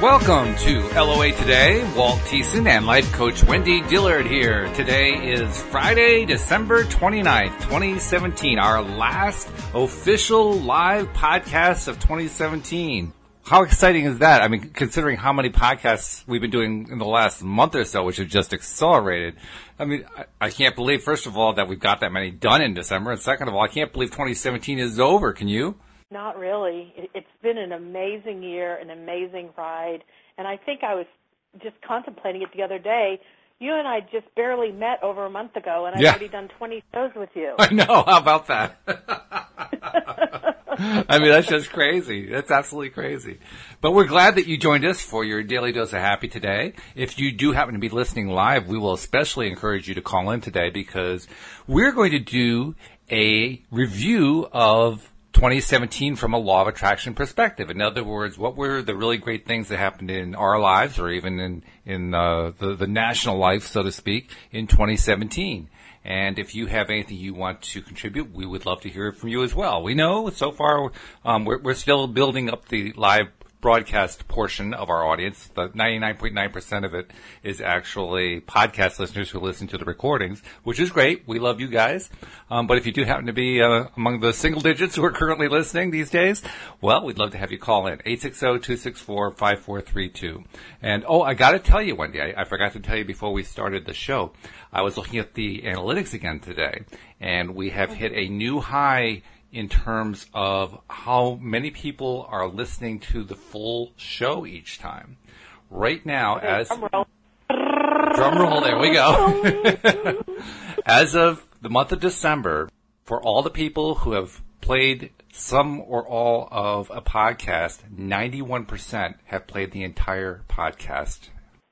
Welcome to LOA Today. Walt Thiessen and life coach Wendy Dillard here. Today is Friday, December 29th, 2017, our last official live podcast of 2017. How exciting is that? I mean, considering how many podcasts we've been doing in the last month or so, which have just accelerated. I mean, I can't believe, first of all, that we've got that many done in December. And second of all, I can't believe 2017 is over. Can you? Not really. It's been an amazing year, an amazing ride. And I think I was just contemplating it the other day. You and I just barely met over a month ago, and I've already done 20 shows with you. I know. How about that? I mean, that's just crazy. That's absolutely crazy. But we're glad that you joined us for your Daily Dose of Happy today. If you do happen to be listening live, we will especially encourage you to call in today because we're going to do a review of 2017 from a law of attraction perspective. In other words, what were the really great things that happened in our lives or even in the national life, so to speak, in 2017. And if you have anything you want to contribute, we would love to hear from you as well. We know so far we're still building up the live broadcast portion of our audience. The 99.9% of it is actually podcast listeners who listen to the recordings, which is great. We love you guys. But if you do happen to be among the single digits who are currently listening these days, well, we'd love to have you call in. 860-264-5432. And, I got to tell you, Wendy, I forgot to tell you before we started the show, I was looking at the analytics again today, and we have hit a new high in terms of how many people are listening to the full show each time. Right now, drum roll, there we go. As of the month of December, for all the people who have played some or all of a podcast, 91% have played the entire podcast.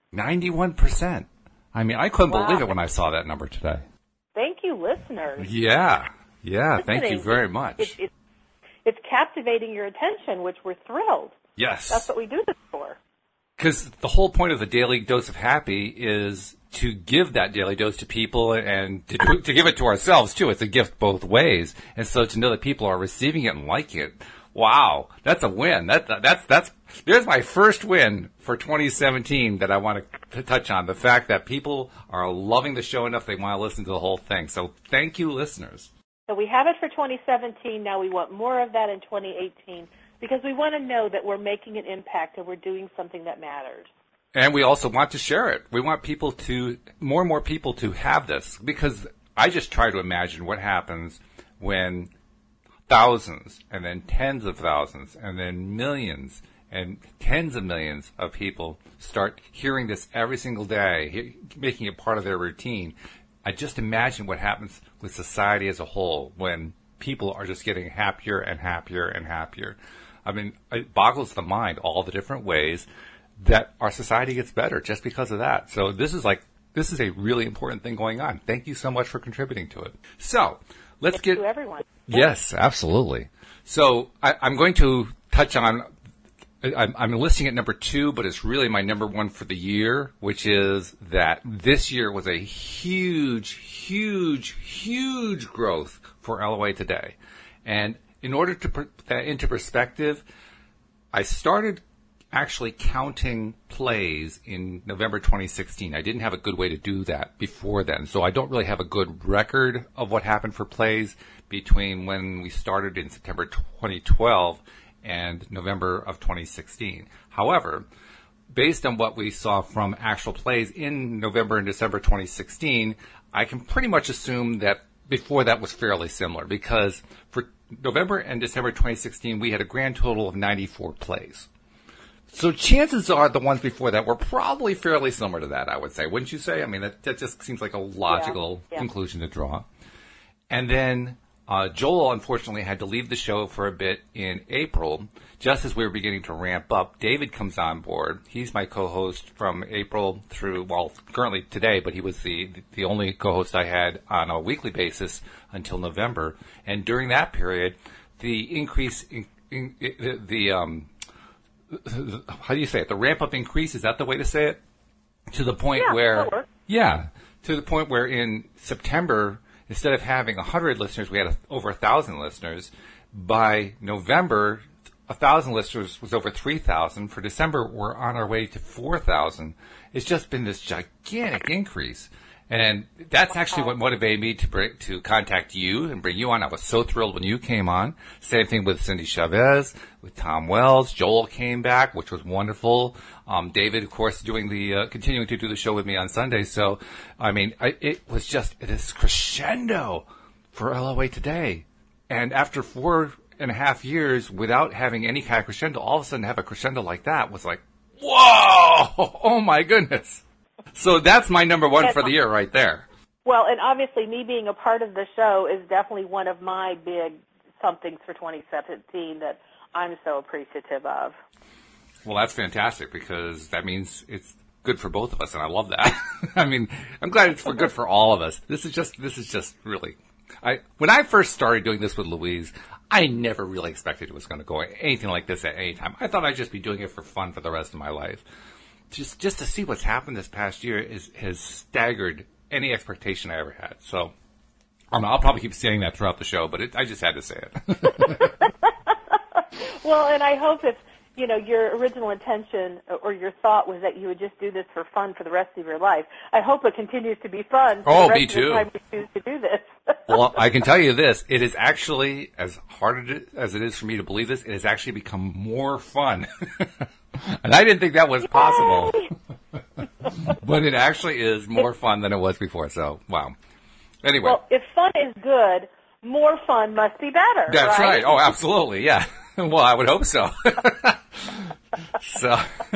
91%. I mean, I couldn't believe it when I saw that number today. Thank you, listeners. Yeah, thank you very much. It's captivating your attention, which we're thrilled. Yes. That's what we do this for. Because the whole point of the Daily Dose of Happy is to give that daily dose to people and to give it to ourselves, too. It's a gift both ways. And so to know that people are receiving it and liking it, wow, that's a win. There's my first win for 2017 that I want to touch on. The fact that people are loving the show enough they want to listen to the whole thing. So thank you, listeners. So we have it for 2017. Now we want more of that in 2018 because we want to know that we're making an impact and we're doing something that matters. And we also want to share it. We want more and more people to have this because I just try to imagine what happens when thousands and then tens of thousands and then millions and tens of millions of people start hearing this every single day, making it part of their routine. I just imagine what happens with society as a whole when people are just getting happier and happier and happier. I mean, it boggles the mind all the different ways that our society gets better just because of that. So this is a really important thing going on. Thank you so much for contributing to it. So let's get to everyone. Yes, absolutely. So I'm going to touch on. I'm listing it number 2, but it's really my number 1 for the year, which is that this year was a huge, huge, huge growth for LOA Today. And in order to put that into perspective, I started actually counting plays in November 2016. I didn't have a good way to do that before then, so I don't really have a good record of what happened for plays between when we started in September 2012 and November of 2016. However, based on what we saw from actual plays in November and December 2016, I can pretty much assume that before that was fairly similar because for November and December 2016, we had a grand total of 94 plays. So chances are the ones before that were probably fairly similar to that, I would say. Wouldn't you say? I mean, that just seems like a logical conclusion to draw. And then Joel, unfortunately, had to leave the show for a bit in April, just as we were beginning to ramp up. David comes on board. He's my co-host from April through, currently today, but he was the only co-host I had on a weekly basis until November. And during that period, the increase in how do you say it? The ramp-up increase, is that the way to say it? To the point where in September, instead of having 100 listeners, we had over 1,000 listeners. By November, 1,000 listeners was over 3,000. For December, we're on our way to 4,000. It's just been this gigantic increase. And that's actually what motivated me to contact you and bring you on. I was so thrilled when you came on. Same thing with Cindy Chavez, with Tom Wells. Joel came back, which was wonderful. David, of course, continuing to do the show with me on Sunday. So, I mean, it was just this crescendo for LOA Today. And after 4.5 years without having any kind of crescendo, all of a sudden have a crescendo like that was like, whoa! Oh my goodness. So that's my number one for the year right there. Well, and obviously me being a part of the show is definitely one of my big somethings for 2017 that I'm so appreciative of. Well, that's fantastic because that means it's good for both of us, and I love that. I mean, I'm glad it's good for all of us. This is just really... When I first started doing this with Louise, I never really expected it was going to go anything like this at any time. I thought I'd just be doing it for fun for the rest of my life. Just to see what's happened this past year has staggered any expectation I ever had. So I'll probably keep saying that throughout the show, but I just had to say it. Well, and I hope if your original intention or your thought was that you would just do this for fun for the rest of your life, I hope it continues to be fun for the rest of the time we choose to do this. Well, I can tell you this. It is actually, as hard as it is for me to believe this, it has actually become more fun. And I didn't think that was possible. But it actually is more fun than it was before. So, wow. Anyway. Well, if fun is good, more fun must be better. That's right. Oh, absolutely. Yeah. Well, I would hope so. So.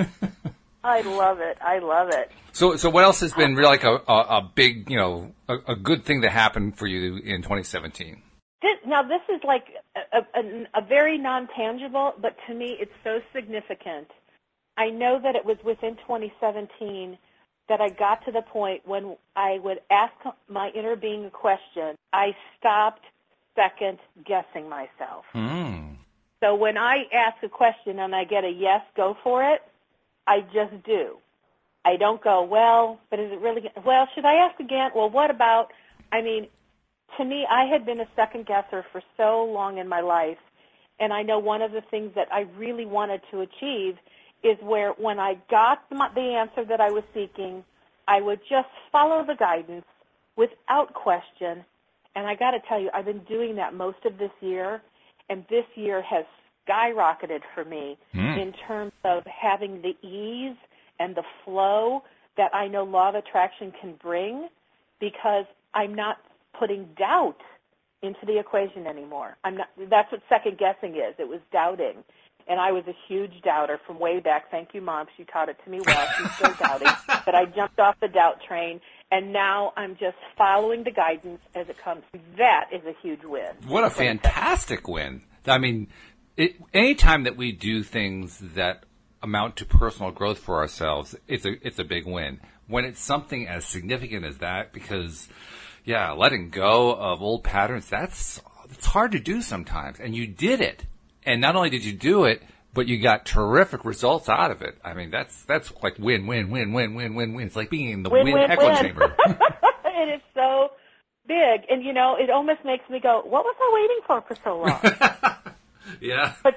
I love it. I love it. So what else has been really like a big, a good thing that happened for you in 2017? Now, this is like a very non-tangible, but to me it's so significant. I know that it was within 2017 that I got to the point when I would ask my inner being a question, I stopped second-guessing myself. So when I ask a question and I get a yes, go for it, I just do. I don't go, well, but is it really, well, should I ask again? Well, what about, I mean, to me, I had been a second-guesser for so long in my life, and I know one of the things that I really wanted to achieve is where when I got the answer that I was seeking, I would just follow the guidance without question. And I got to tell you, I've been doing that most of this year, and this year has skyrocketed for me in terms of having the ease and the flow that I know law of attraction can bring, because I'm not putting doubt into the equation anymore. That's what second guessing is. It was doubting. And I was a huge doubter from way back. Thank you, Mom. She taught it to me well. She's still doubting. But I jumped off the doubt train, and now I'm just following the guidance as it comes. That is a huge win. What a fantastic win. I mean, anytime that we do things that amount to personal growth for ourselves, it's a big win. When it's something as significant as that, because, yeah, letting go of old patterns, it's hard to do sometimes. And you did it. And not only did you do it, but you got terrific results out of it. I mean, that's like win, win, win, win, win, win, win. It's like being in the win echo chamber. It is so big. And, it almost makes me go, what was I waiting for so long? Yeah. But,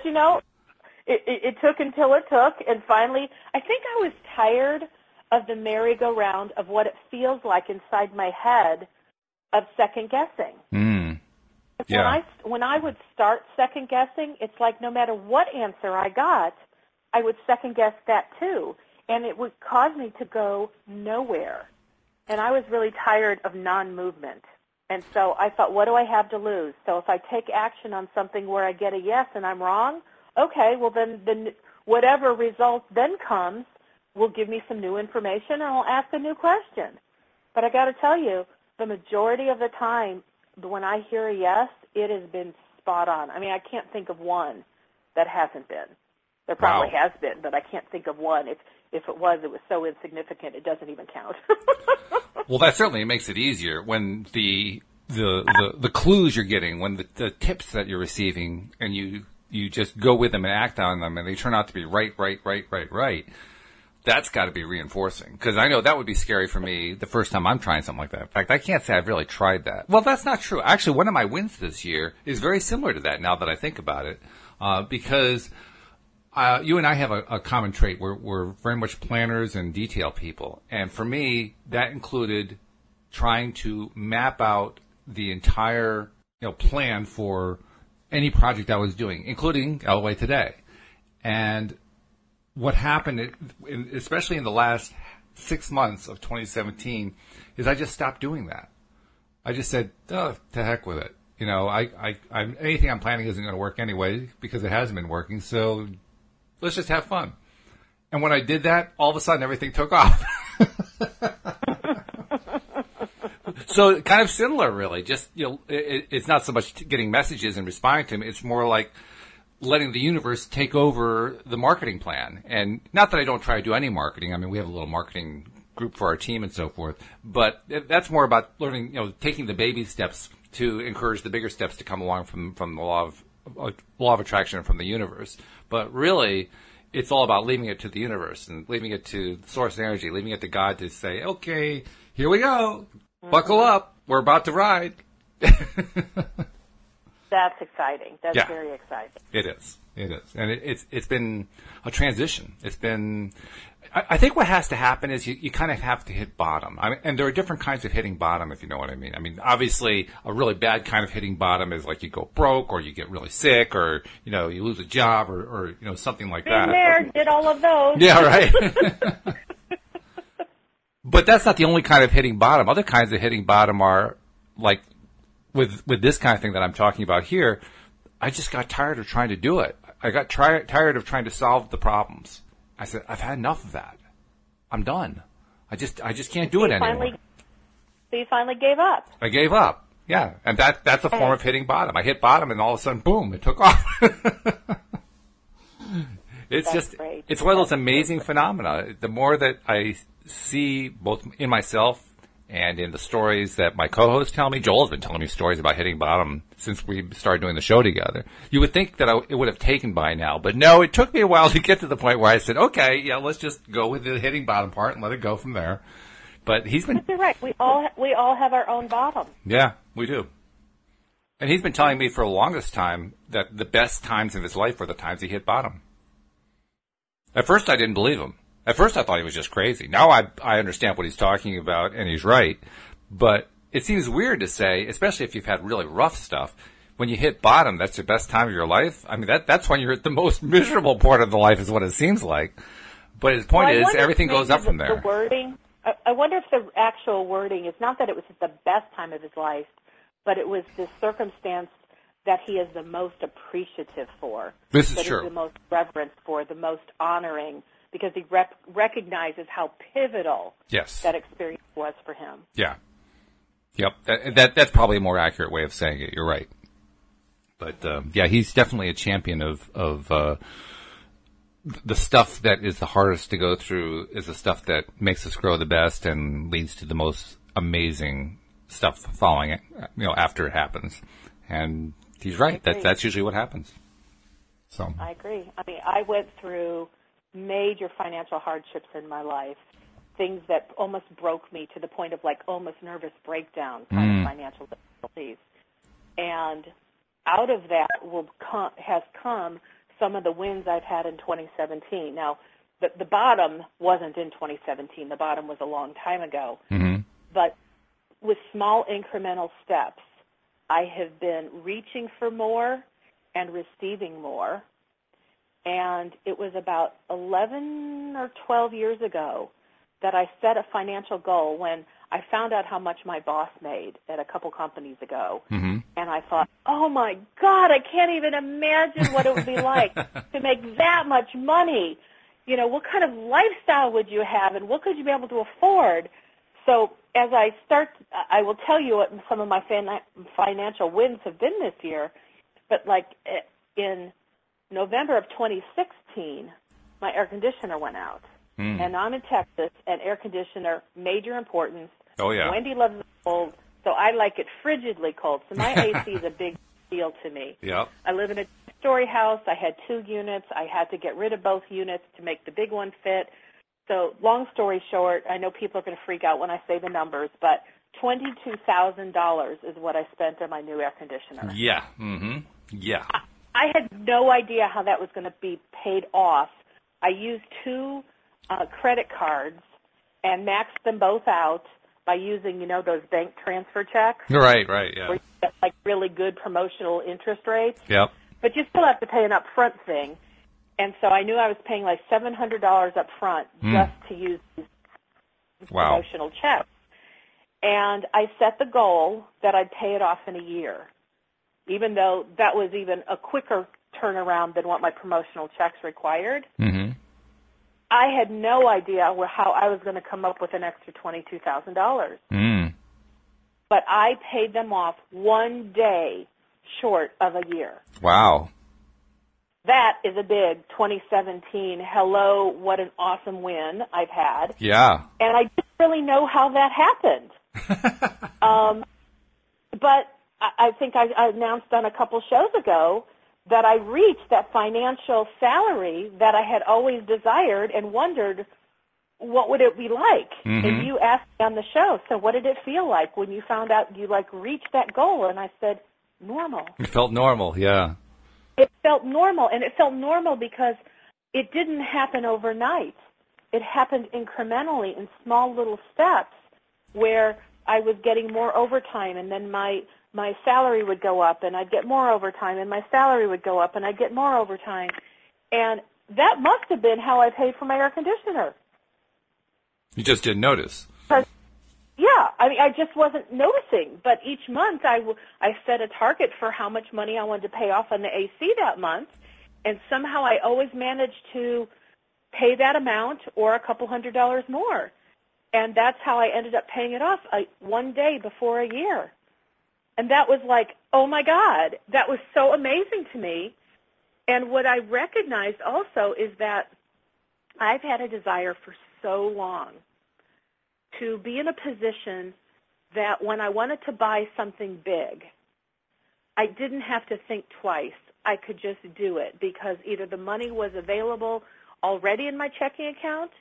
it took until it took. And finally, I think I was tired of the merry-go-round of what it feels like inside my head of second guessing. Yeah. When I would start second guessing, it's like no matter what answer I got, I would second guess that too, and it would cause me to go nowhere. And I was really tired of non-movement. And so I thought, what do I have to lose? So if I take action on something where I get a yes and I'm wrong, okay, well then whatever result then comes will give me some new information and I'll ask a new question. But I got to tell you, the majority of the time, when I hear a yes, it has been spot on. I mean, I can't think of one that hasn't been. There probably has been, but I can't think of one. If it was so insignificant, it doesn't even count. Well, that certainly makes it easier when the clues you're getting, when the tips that you're receiving, and you just go with them and act on them, and they turn out to be right. That's got to be reinforcing, because I know that would be scary for me the first time I'm trying something like that. In fact, I can't say I've really tried that. Well, that's not true. Actually, one of my wins this year is very similar to that now that I think about it. because you and I have a common trait. We're very much planners and detail people. And for me, that included trying to map out the entire plan for any project I was doing, including Elway Today. And what happened, especially in the last 6 months of 2017, is I just stopped doing that. I just said, oh, to heck with it. Anything I'm planning isn't going to work anyway because it hasn't been working. So let's just have fun. And when I did that, all of a sudden everything took off. So kind of similar, really. Just, it's not so much getting messages and responding to them. It's more like letting the universe take over the marketing plan. And not that I don't try to do any marketing. I mean, we have a little marketing group for our team and so forth. But that's more about learning, taking the baby steps to encourage the bigger steps to come along from the law of attraction and from the universe. But really, it's all about leaving it to the universe and leaving it to source energy, leaving it to God to say, okay, here we go. Buckle up. We're about to ride. That's exciting. That's very exciting. It is. And it's been a transition. It's been, I think what has to happen is you kind of have to hit bottom. And there are different kinds of hitting bottom, if you know what I mean. I mean, obviously, a really bad kind of hitting bottom is like you go broke or you get really sick or, you lose a job or something like that. Been there, did all of those. Yeah, right. But that's not the only kind of hitting bottom. Other kinds of hitting bottom are like with this kind of thing that I'm talking about here. I just got tired of trying to do it. I got tired of trying to solve the problems. I said, I've had enough of that. I'm done. I just can't do it anymore. So you finally gave up. I gave up. Yeah. And that's a form of hitting bottom. I hit bottom and all of a sudden, boom, it took off. It's one of those amazing phenomena. The more that I see both in myself and in the stories that my co-hosts tell me, Joel has been telling me stories about hitting bottom since we started doing the show together. You would think that it would have taken by now, but no, it took me a while to get to the point where I said, okay, yeah, let's just go with the hitting bottom part and let it go from there. But he's been... You're right. We all have our own bottom. Yeah, we do. And he's been telling me for the longest time that the best times in his life were the times he hit bottom. At first, I didn't believe him. At first, I thought he was just crazy. Now I understand what he's talking about, and he's right. But it seems weird to say, especially if you've had really rough stuff, when you hit bottom, that's your best time of your life. I mean, that's when you're at the most miserable part of the life is what it seems like. But his point is, everything goes up from there. The wording, I wonder if the actual wording is not that it was the best time of his life, but it was the circumstance that he is the most appreciative for. This is true. The most reverence for, the most honoring, because he recognizes how pivotal that experience was for him. Yeah. Yep. That's probably a more accurate way of saying it. You're right. But, he's definitely a champion of the stuff that is the hardest to go through is the stuff that makes us grow the best and leads to the most amazing stuff following it, after it happens. And he's right. That's usually what happens. So I agree. I mean, I went through major financial hardships in my life, things that almost broke me to the point of like almost nervous breakdown kind of financial difficulties. And out of that has come some of the wins I've had in 2017. Now, the bottom wasn't in 2017. The bottom was a long time ago. Mm-hmm. But with small incremental steps, I have been reaching for more and receiving more. And it was about 11 or 12 years ago that I set a financial goal when I found out how much my boss made at a couple companies ago. Mm-hmm. And I thought, oh, my God, I can't even imagine what it would be like to make that much money. What kind of lifestyle would you have and what could you be able to afford? So as I I will tell you what some of my financial wins have been this year. But like in November of 2016, my air conditioner went out. And I'm in Texas, and air conditioner, major importance. Oh, yeah. Wendy loves it cold, so I like it frigidly cold. So my AC is a big deal to me. Yep. I live in a story house. I had 2 units. I had to get rid of both units to make the big one fit. So long story short, I know people are going to freak out when I say the numbers, but $22,000 is what I spent on my new air conditioner. Yeah. Mm-hmm. Yeah. I had no idea how that was going to be paid off. I used 2 credit cards and maxed them both out by using, those bank transfer checks. Right, yeah. Where you get, like, really good promotional interest rates. Yep. But you still have to pay an upfront thing. And so I knew I was paying like $700 up front just to use these promotional checks. And I set the goal that I'd pay it off in a year, even though that was even a quicker turnaround than what my promotional checks required. Mm-hmm. I had no idea how I was going to come up with an extra $22,000. Mm. But I paid them off one day short of a year. Wow. That is a big 2017, hello, what an awesome win I've had. Yeah. And I didn't really know how that happened. But I think I announced on a couple shows ago that I reached that financial salary that I had always desired and wondered, what would it be like? Mm-hmm. And you asked me on the show, so what did it feel like when you found out you, reached that goal? And I said, normal. It felt normal, yeah. It felt normal, and it felt normal because it didn't happen overnight. It happened incrementally in small little steps where I was getting more overtime, and then my salary would go up, and I'd get more overtime, and my salary would go up, and I'd get more overtime. And that must have been how I paid for my air conditioner. You just didn't notice. Yeah, I just wasn't noticing. But each month I set a target for how much money I wanted to pay off on the AC that month, and somehow I always managed to pay that amount or a couple $100 more. And that's how I ended up paying it off one day before a year. And that was like, oh, my God, that was so amazing to me. And what I recognized also is that I've had a desire for so long to be in a position that when I wanted to buy something big, I didn't have to think twice. I could just do it because either the money was available already in my checking account,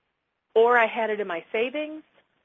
or I had it in my savings,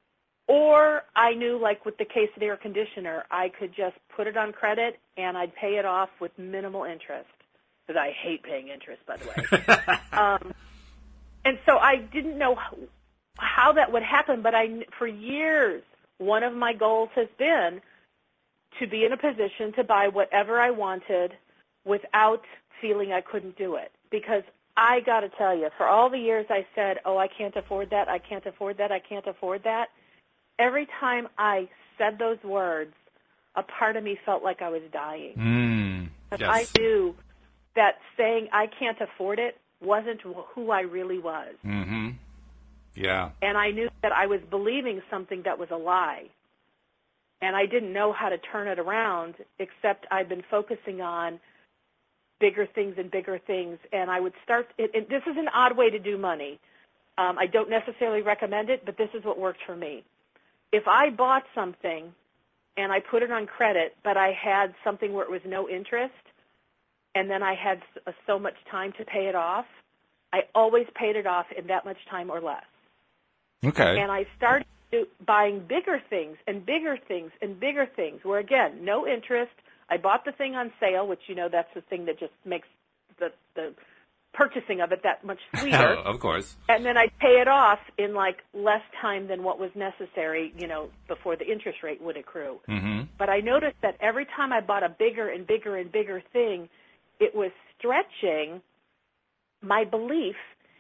or I knew, like with the case of the air conditioner, I could just put it on credit and I'd pay it off with minimal interest, because I hate paying interest, by the way. And so I didn't know how that would happen, but for years, one of my goals has been to be in a position to buy whatever I wanted without feeling I couldn't do it. Because I got to tell you, for all the years I said, oh, I can't afford that, I can't afford that, I can't afford that, every time I said those words, a part of me felt like I was dying. Because I knew that saying I can't afford it wasn't who I really was. Mm-hmm. Yeah. And I knew that I was believing something that was a lie. And I didn't know how to turn it around, except I've been focusing on bigger things and bigger things. And I would start, and this is an odd way to do money. I don't necessarily recommend it, but this is what worked for me. If I bought something and I put it on credit, but I had something where it was no interest, and then I had so much time to pay it off, I always paid it off in that much time or less. Okay. And I started buying bigger things and bigger things and bigger things where, again, no interest. I bought the thing on sale, which, that's the thing that just makes the purchasing of it that much sweeter. Of course. And then I'd pay it off in, less time than what was necessary, before the interest rate would accrue. Mm-hmm. But I noticed that every time I bought a bigger and bigger and bigger thing, it was stretching my belief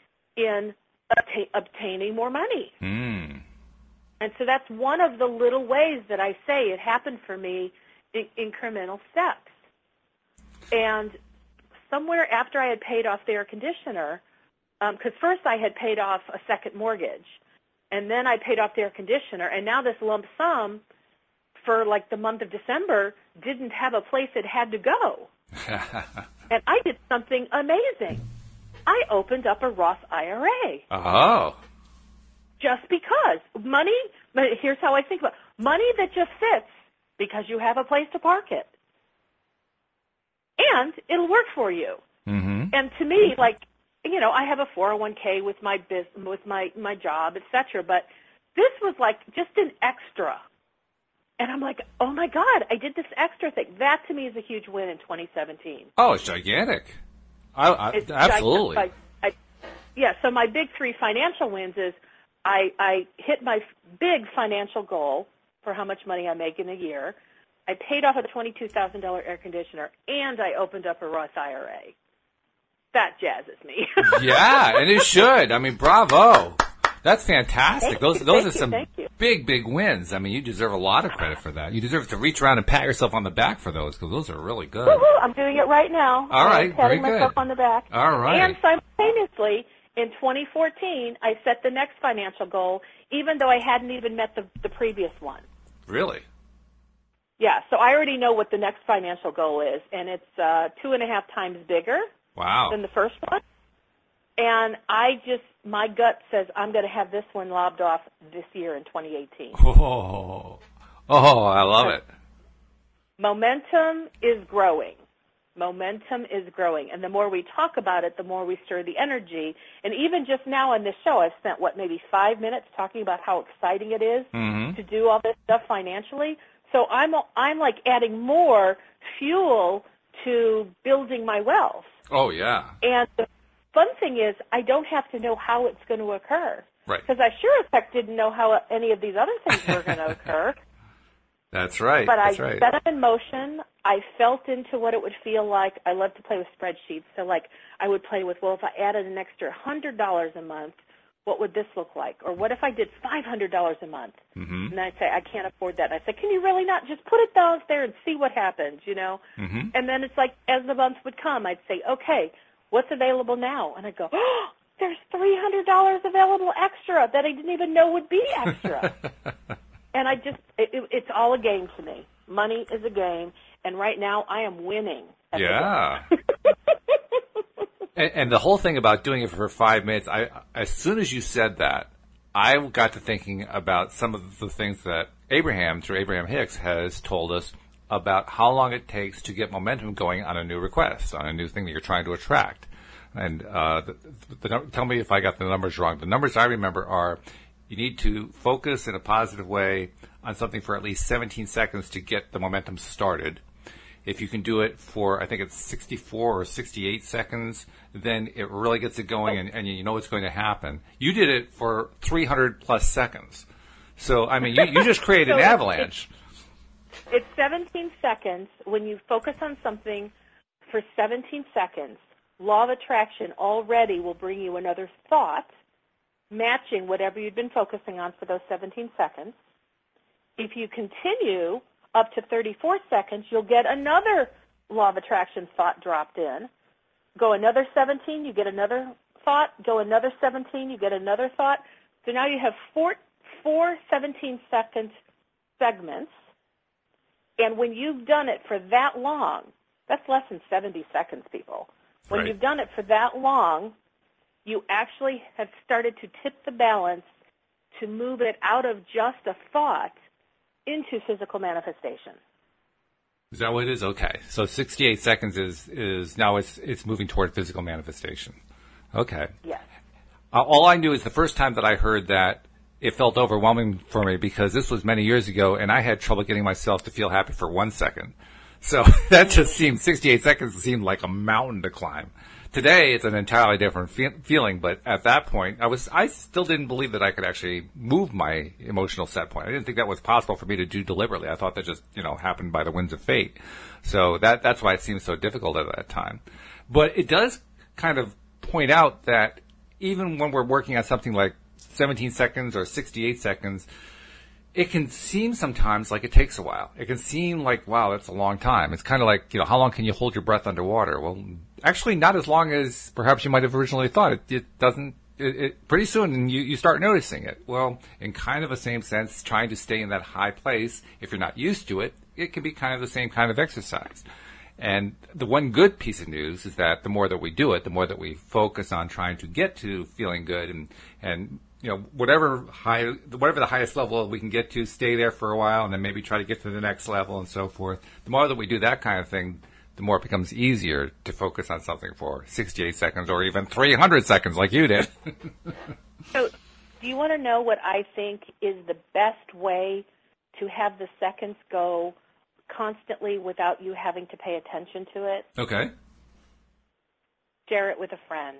in obtaining more money. Mm. And so that's one of the little ways that I say it happened for me in incremental steps. And somewhere after I had paid off the air conditioner, because first I had paid off a second mortgage, and then I paid off the air conditioner, and now this lump sum for the month of December didn't have a place it had to go. And I did something amazing. I opened up a Roth IRA. Oh. Just because. Money, here's how I think about it. Money that just sits because you have a place to park it. And it'll work for you. Mm-hmm. And to me, I have a 401k with my business, with my job, etc. But this was just an extra. And I'm like, oh, my God, I did this extra thing. That, to me, is a huge win in 2017. Oh, it's gigantic. It's Absolutely. Gigantic. So my big three financial wins is I hit my big financial goal for how much money I make in a year. I paid off a $22,000 air conditioner, and I opened up a Roth IRA. That jazzes me. Yeah, and it should. I mean, bravo. That's fantastic. Those are some big wins. I mean, you deserve a lot of credit for that. You deserve to reach around and pat yourself on the back for those, because those are really good. Woo-hoo, I'm doing it right now. All right, patting very myself good. on the back. All right. And simultaneously, in 2014, I set the next financial goal, even though I hadn't even met the previous one. Really? Yeah, so I already know what the next financial goal is, and it's 2.5 times bigger than the first one. And my gut says I'm going to have this one lobbed off this year in 2018. Oh, I love it. Momentum is growing. Momentum is growing. And the more we talk about it, the more we stir the energy. And even just now on this show, I've spent, maybe 5 minutes talking about how exciting it is to do all this stuff financially. So I'm like adding more fuel to building my wealth. Oh, yeah. And the fun thing is I don't have to know how it's going to occur. Right. Because I sure as heck didn't know how any of these other things were going to occur. That's right. But I set them in motion. I felt into what it would feel like. I love to play with spreadsheets. So, I would play with, if I added an extra $100 a month, what would this look like? Or what if I did $500 a month? Mm-hmm. And I'd say, I can't afford that. And I'd say, can you really not just put it down there and see what happens, Mm-hmm. And then it's like, as the month would come, I'd say, okay, what's available now? And I'd go, oh, there's $300 available extra that I didn't even know would be extra. And it's all a game to me. Money is a game, and right now I am winning. Yeah. and the whole thing about doing it for 5 minutes, as soon as you said that, I got to thinking about some of the things that Abraham, through Abraham Hicks, has told us about how long it takes to get momentum going on a new request, on a new thing that you're trying to attract. And tell me if I got the numbers wrong. The numbers I remember are, you need to focus in a positive way on something for at least 17 seconds to get the momentum started. If you can do it for, I think it's 64 or 68 seconds, then it really gets it going and you know what's going to happen. You did it for 300 plus seconds. So, I mean, you just created an avalanche. It's 17 seconds. When you focus on something for 17 seconds, law of attraction already will bring you another thought matching whatever you've been focusing on for those 17 seconds. If you continue up to 34 seconds, you'll get another law of attraction thought dropped in. Go another 17, you get another thought. Go another 17, you get another thought. So now you have four 17-second segments. And when you've done it for that long, that's less than 70 seconds, people. When you've done it for that long, you actually have started to tip the balance to move it out of just a thought into physical manifestation. Is that what it is? Okay. So 68 seconds is now it's moving toward physical manifestation. Okay. Yes. All I knew is the first time that I heard that, it felt overwhelming for me because this was many years ago and I had trouble getting myself to feel happy for 1 second. So that just 68 seconds seemed like a mountain to climb. Today, it's an entirely different feeling, but at that point, I still didn't believe that I could actually move my emotional set point. I didn't think that was possible for me to do deliberately. I thought that just, happened by the winds of fate. So that's why it seemed so difficult at that time. But it does kind of point out that even when we're working on something like 17 seconds or 68 seconds, it can seem sometimes like it takes a while. It can seem like, wow, that's a long time. It's kind of like, how long can you hold your breath underwater? Well, actually not as long as perhaps you might have originally thought. It doesn't, pretty soon you start noticing it. Well, in kind of the same sense, trying to stay in that high place, if you're not used to it, it can be kind of the same kind of exercise. And the one good piece of news is that the more that we do it, the more that we focus on trying to get to feeling good and whatever the highest level we can get to, stay there for a while and then maybe try to get to the next level and so forth. The more that we do that kind of thing, the more it becomes easier to focus on something for 68 seconds or even 300 seconds like you did. So do you want to know what I think is the best way to to have the seconds go constantly without you having to pay attention to it. Okay. Share it with a friend.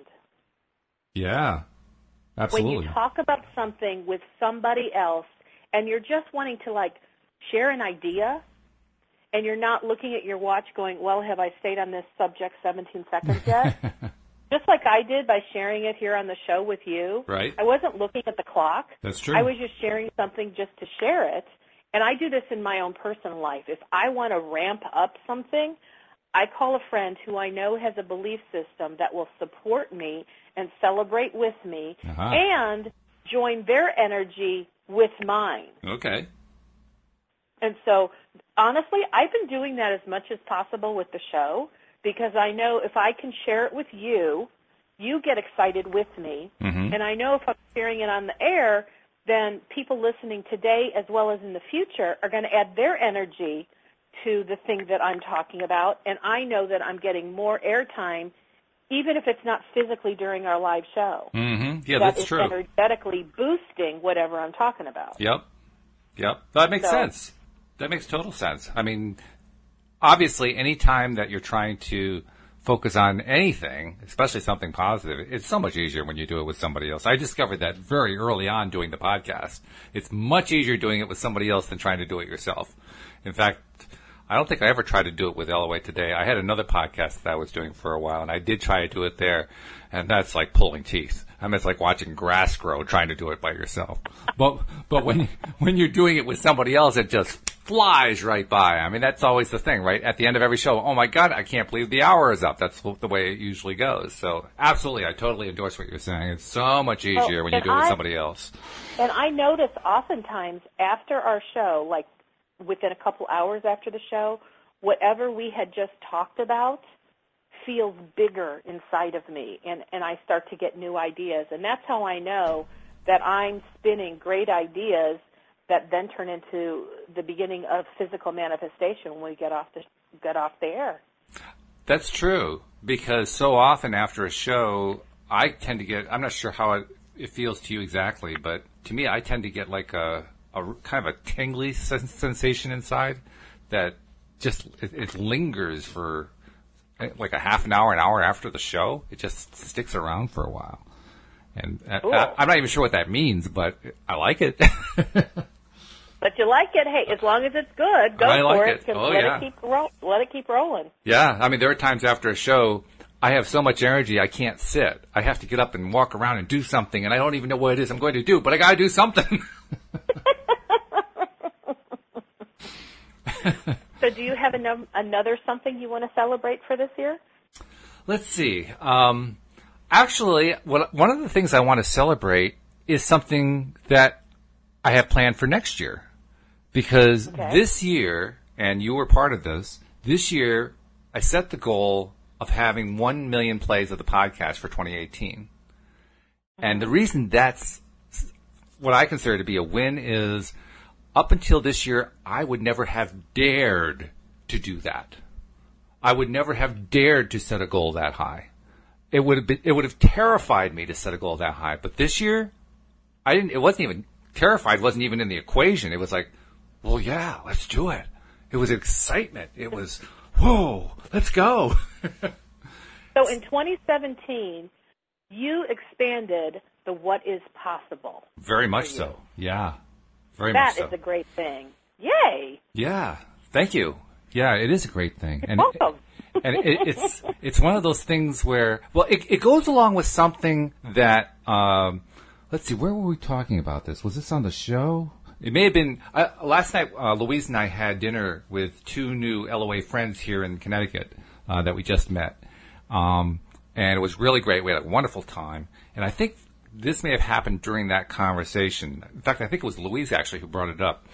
Yeah, absolutely. When you talk about something with somebody else and you're just wanting to, like, share an idea and you're not looking at your watch going, well, have I stayed on this subject 17 seconds yet? Just like I did by sharing it here on the show with you. Right. I wasn't looking at the clock. That's true. I was just sharing something just to share it. And I do this in my own personal life. If I want to ramp up something, I call a friend who I know has a belief system that will support me and celebrate with me and join their energy with mine. Okay. And so, honestly, I've been doing that as much as possible with the show because I know if I can share it with you, you get excited with me. Mm-hmm. And I know if I'm sharing it on the air, then people listening today as well as in the future are going to add their energy to the thing that I'm talking about. And I know that I'm getting more airtime, even if it's not physically during our live show. Mm-hmm. Yeah, that's true. That is energetically boosting whatever I'm talking about. Yep. That makes sense. That makes total sense. I mean, obviously, any time that you're trying to focus on anything, especially something positive, it's so much easier when you do it with somebody else. I discovered that very early on doing the podcast. It's much easier doing it with somebody else than trying to do it yourself. In fact, I don't think I ever tried to do it with LOA Today. I had another podcast that I was doing for a while, and I did try to do it there, and that's like pulling teeth. I mean, it's like watching grass grow trying to do it by yourself. But when you're doing it with somebody else, it just flies right by. I mean, that's always the thing, right? At the end of every show, oh my God, I can't believe the hour is up. That's the way it usually goes. So absolutely, I totally endorse what you're saying. It's so much easier when you do it with somebody else. And I notice oftentimes after our show, like within a couple hours after the show, whatever we had just talked about feels bigger inside of me, and I start to get new ideas. And that's how I know that I'm spinning great ideas that then turn into the beginning of physical manifestation when we get off the air. That's true, because so often after a show, I tend to get, I'm not sure how it feels to you exactly, but to me, I tend to get like a kind of a tingly sensation inside that just, it lingers for like a half an hour after the show. It just sticks around for a while. And I'm not even sure what that means, but I like it. But you like it. Hey, as long as it's good, go for it. Let it keep rolling. Yeah. I mean, there are times after a show, I have so much energy, I can't sit. I have to get up and walk around and do something, and I don't even know what it is I'm going to do, but I got to do something. So do you have another something you want to celebrate for this year? Let's see. Actually, one of the things I want to celebrate is something that I have planned for next year. Because this year, and you were part of this year I set the goal of having 1 million plays of the podcast for 2018. And the reason that's what I consider to be a win is up until this year, I would never have dared to do that. I would never have dared to set a goal that high. It would have terrified me to set a goal that high. But this year, it wasn't even terrified, wasn't even in the equation. It was like, well, yeah, let's do it. It was excitement. It was, whoa, let's go. So in 2017, you expanded the what is possible. Very much so. Yeah. Very much so. That is a great thing. Yay. Yeah. Thank you. Yeah, it is a great thing. You're welcome. And it's one of those things where, well, it goes along with something that, let's see, where were we talking about this? Was this on the show? It may have been, last night, Louise and I had dinner with 2 new LOA friends here in Connecticut, that we just met. And it was really great. We had a wonderful time. And I think this may have happened during that conversation. In fact, I think it was Louise actually who brought it up.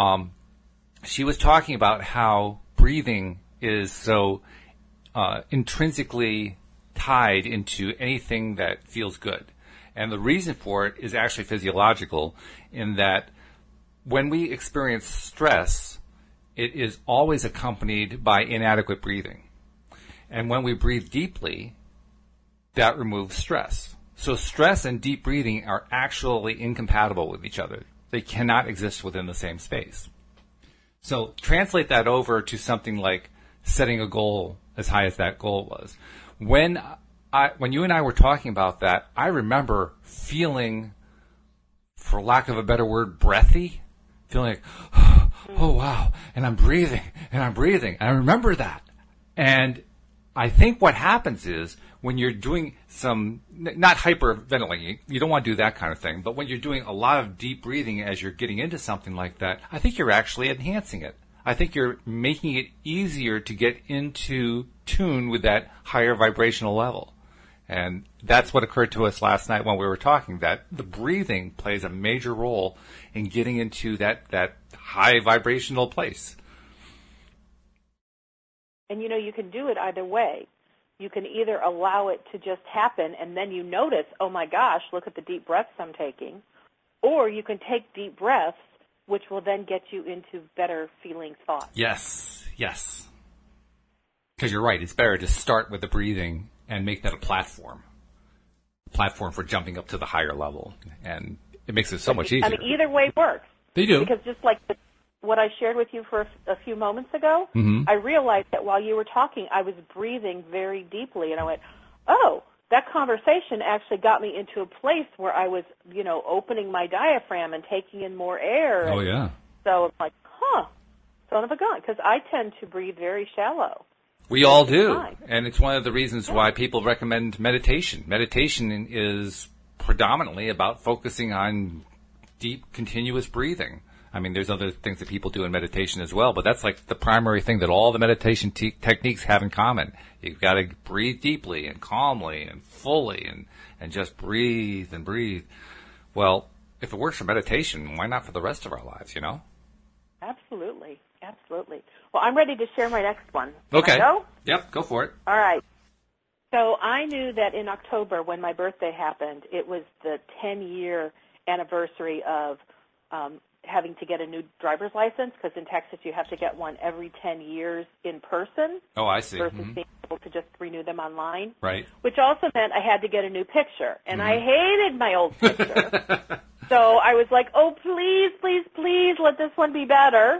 She was talking about how breathing is so intrinsically tied into anything that feels good. And the reason for it is actually physiological in that when we experience stress, it is always accompanied by inadequate breathing. And when we breathe deeply, that removes stress. So stress and deep breathing are actually incompatible with each other. They cannot exist within the same space. So translate that over to something like setting a goal as high as that goal was. When you and I were talking about that, I remember feeling, for lack of a better word, breathy, feeling like, oh wow, and I'm breathing. I remember that. And I think what happens is when you're doing some, not hyperventilating, you don't want to do that kind of thing, but when you're doing a lot of deep breathing as you're getting into something like that, I think you're actually enhancing it. I think you're making it easier to get into tune with that higher vibrational level. And that's what occurred to us last night when we were talking, that the breathing plays a major role in getting into that high vibrational place. And, you can do it either way. You can either allow it to just happen and then you notice, oh, my gosh, look at the deep breaths I'm taking. Or you can take deep breaths, which will then get you into better feeling thoughts. Yes. Because you're right. It's better to start with the breathing and make that a platform for jumping up to the higher level. And it makes it so much easier. I mean, either way works. They do. Because just like what I shared with you for a few moments ago, I realized that while you were talking, I was breathing very deeply. And I went, oh, that conversation actually got me into a place where I was, opening my diaphragm and taking in more air. Oh, yeah. So it's like, son of a gun, because I tend to breathe very shallow. We all do. And it's one of the reasons why people recommend meditation. Meditation is predominantly about focusing on deep, continuous breathing. I mean, there's other things that people do in meditation as well, but that's like the primary thing that all the meditation techniques have in common. You've got to breathe deeply and calmly and fully and just breathe and breathe. Well, if it works for meditation, why not for the rest of our lives, Absolutely. Well, I'm ready to share my next one. Okay. Can I go? Yep, go for it. All right. So I knew that in October, when my birthday happened, it was the 10-year anniversary of having to get a new driver's license, because in Texas you have to get one every 10 years in person. Oh, I see. Versus being able to just renew them online. Right. Which also meant I had to get a new picture, and I hated my old picture. So I was like, oh, please, let this one be better.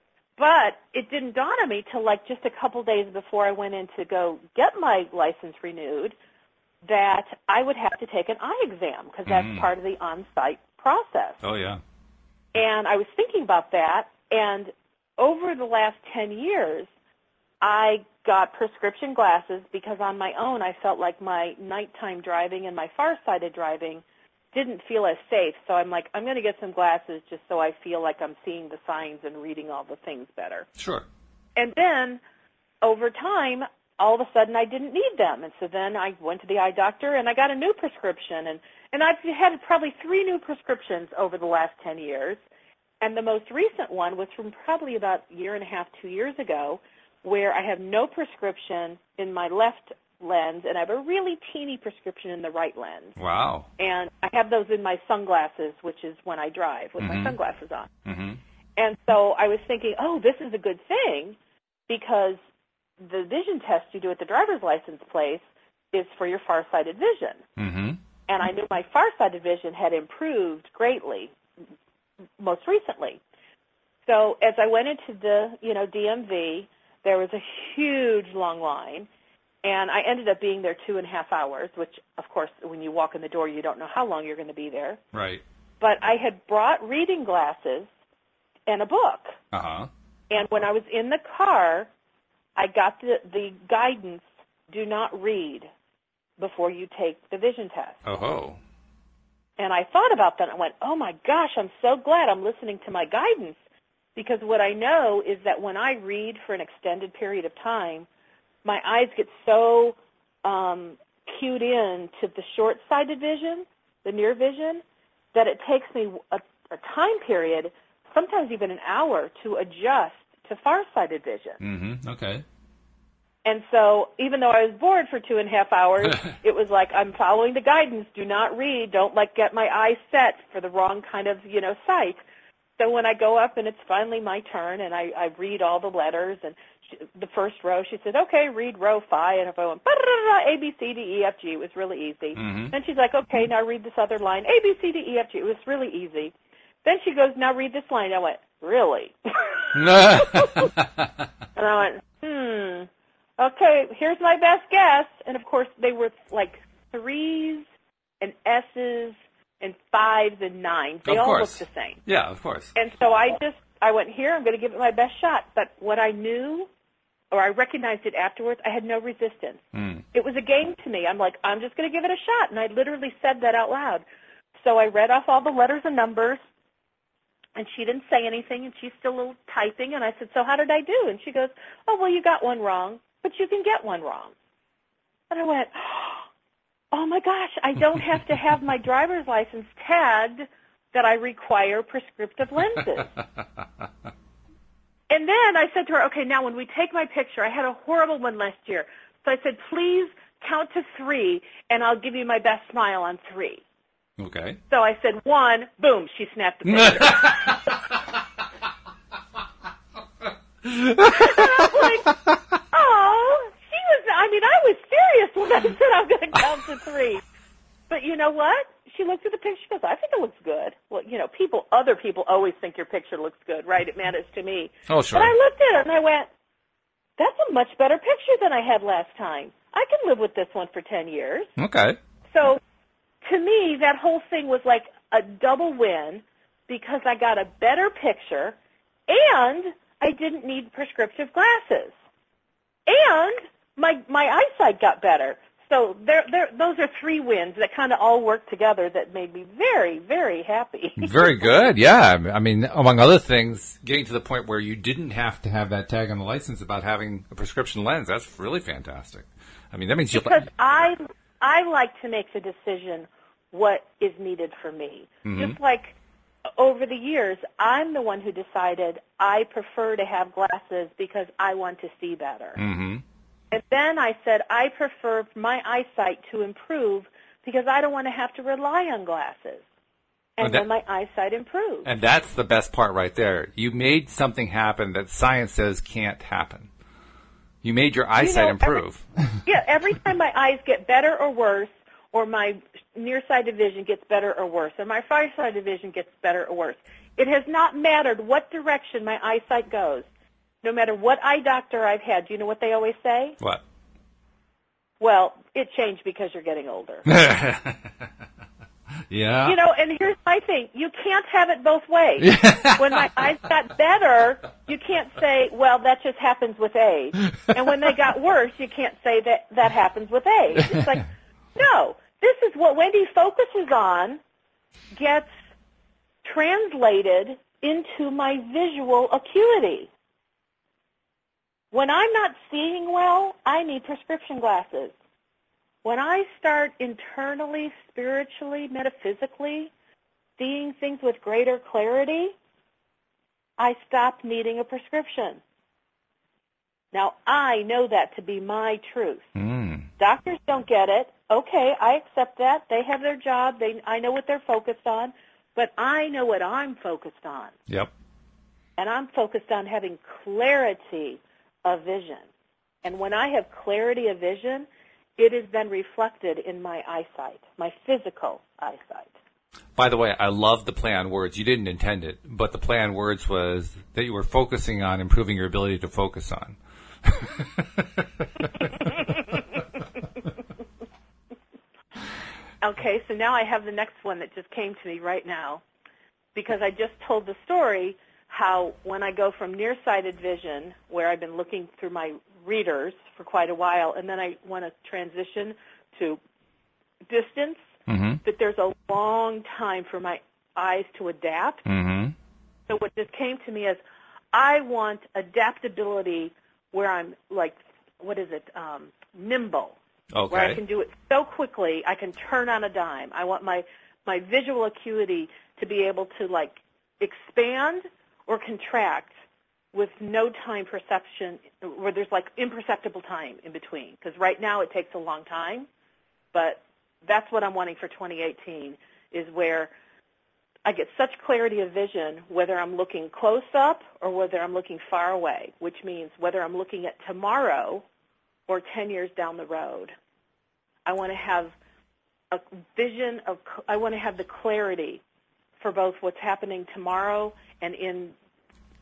But it didn't dawn on me till like just a couple days before I went in to go get my license renewed that I would have to take an eye exam, because that's part of the on-site process. Oh, yeah. And I was thinking about that, and over the last 10 years, I got prescription glasses because on my own I felt like my nighttime driving and my far-sighted driving didn't feel as safe. So I'm like, I'm going to get some glasses just so I feel like I'm seeing the signs and reading all the things better. Sure. And then over time, all of a sudden I didn't need them. And so then I went to the eye doctor and I got a new prescription. And I've had probably 3 new prescriptions over the last 10 years. And the most recent one was from probably about a year and a half, 2 years ago, where I have no prescription in my left lens and I have a really teeny prescription in the right lens. Wow. And I have those in my sunglasses, which is when I drive with my sunglasses on. And so I was thinking, oh, this is a good thing, because the vision test you do at the driver's license place is for your far-sighted vision. And I knew my far-sighted vision had improved greatly most recently. So as I went into the, DMV, there was a huge long line, and I ended up being there 2.5 hours, which, of course, when you walk in the door, you don't know how long you're going to be there. Right. But I had brought reading glasses and a book. And when I was in the car, I got the guidance, do not read before you take the vision test. Oh. And I thought about that, and I went, oh, my gosh, I'm so glad I'm listening to my guidance, because what I know is that when I read for an extended period of time, my eyes get so cued in to the short-sighted vision, the near vision, that it takes me a time period, sometimes even an hour, to adjust to far-sighted vision. Okay. And so even though I was bored for 2.5 hours, it was like, I'm following the guidance. Do not read. Don't get my eyes set for the wrong kind of, sight. So when I go up and it's finally my turn and I read all the letters, and the first row, she said, okay, read row 5. And if I went, A, B, C, D, E, F, G, it was really easy. Then she's like, okay, now read this other line, A, B, C, D, E, F, G. It was really easy. Then she goes, now read this line. I went, really? And I went, okay, here's my best guess. And, of course, they were like 3s and S's and 5s and 9s. They all looked the same. Yeah, of course. And so I went, here, I'm going to give it my best shot. But what I knew, or I recognized it afterwards, I had no resistance. It was a game to me. I'm like, I'm just going to give it a shot. And I literally said that out loud. So I read off all the letters and numbers, and she didn't say anything, and she's still typing. And I said, so how did I do? And she goes, oh, well, you got one wrong, but you can get one wrong. And I went, oh, my gosh, I don't have to have my driver's license tagged that I require prescriptive lenses. And then I said to her, okay, now when we take my picture, I had a horrible one last year. So I said, please count to 3, and I'll give you my best smile on 3. Okay. So I said 1, boom, she snapped the picture. And I was like, oh, I was serious when I said I'm going to count to 3. But you know what? She looked at the picture. She goes, I think it looks good. Well, other people always think your picture looks good, right? It matters to me. Oh, sure. But I looked at it and I went, that's a much better picture than I had last time. I can live with this one for 10 years. Okay. So to me, that whole thing was like a double win because I got a better picture and I didn't need prescriptive glasses. And my eyesight got better. So those are 3 wins that kind of all worked together that made me very, very happy. Very good, yeah. I mean, among other things, getting to the point where you didn't have to have that tag on the license about having a prescription lens, that's really fantastic. I mean, that means you... Because I like to make the decision what is needed for me. Mm-hmm. Just like over the years, I'm the one who decided I prefer to have glasses because I want to see better. Mm-hmm. And then I said I prefer my eyesight to improve because I don't want to have to rely on glasses. And then my eyesight improved. And that's the best part right there. You made something happen that science says can't happen. You made your eyesight improve. Every time my eyes get better or worse, or my nearsighted vision gets better or worse, or my farsighted vision gets better or worse, it has not mattered what direction my eyesight goes. No matter what eye doctor I've had, do you know what they always say? What? Well, it changed because you're getting older. Yeah. And here's my thing. You can't have it both ways. When my eyes got better, you can't say, well, that just happens with age. And when they got worse, you can't say that happens with age. It's like, no, this is what Wendy focuses on gets translated into my visual acuity. When I'm not seeing well, I need prescription glasses. When I start internally, spiritually, metaphysically, seeing things with greater clarity, I stop needing a prescription. Now, I know that to be my truth. Doctors don't get it. Okay, I accept that. They have their job. I know what they're focused on. But I know what I'm focused on. Yep. And I'm focused on having clarity of vision. And when I have clarity of vision, it is then reflected in my eyesight, my physical eyesight. By the way, I love the play on words. You didn't intend it, but the play on words was that you were focusing on improving your ability to focus on. Okay, so now I have the next one that just came to me right now because I just told the story how when I go from nearsighted vision, where I've been looking through my readers for quite a while, and then I want to transition to distance, that there's a long time for my eyes to adapt. So what just came to me is I want adaptability where I'm like, nimble. Okay. Where I can do it so quickly, I can turn on a dime. I want my visual acuity to be able to, expand or contract with no time perception, where there's, imperceptible time in between. Because right now it takes a long time, but that's what I'm wanting for 2018, is where I get such clarity of vision, whether I'm looking close up or whether I'm looking far away, which means whether I'm looking at tomorrow or 10 years down the road. I want to have a vision of, I want to have the clarity for both what's happening tomorrow and in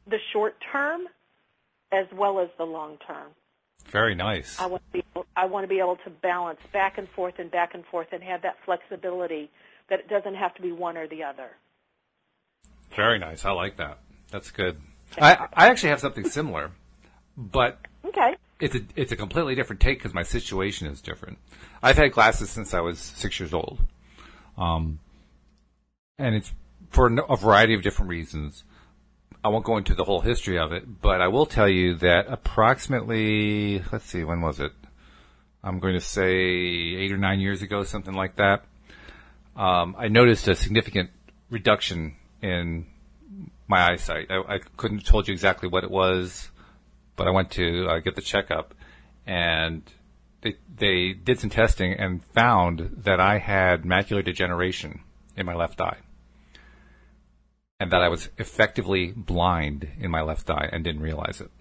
the short term as well as the long term. Very nice. I want to be able to balance back and forth and have that flexibility that it doesn't have to be one or the other. Very nice. I like that. That's good. I actually have something similar, but okay. It's a completely different take because my situation is different. I've had glasses since I was 6 years old, and it's for a variety of different reasons. I won't go into the whole history of it, but I will tell you that approximately, let's see, when was it? I'm going to say 8 or 9 years ago, something like that. I noticed a significant reduction in my eyesight. I couldn't have told you exactly what it was, but I went to get the checkup, and they did some testing and found that I had macular degeneration in my left eye, and that I was effectively blind in my left eye and didn't realize it.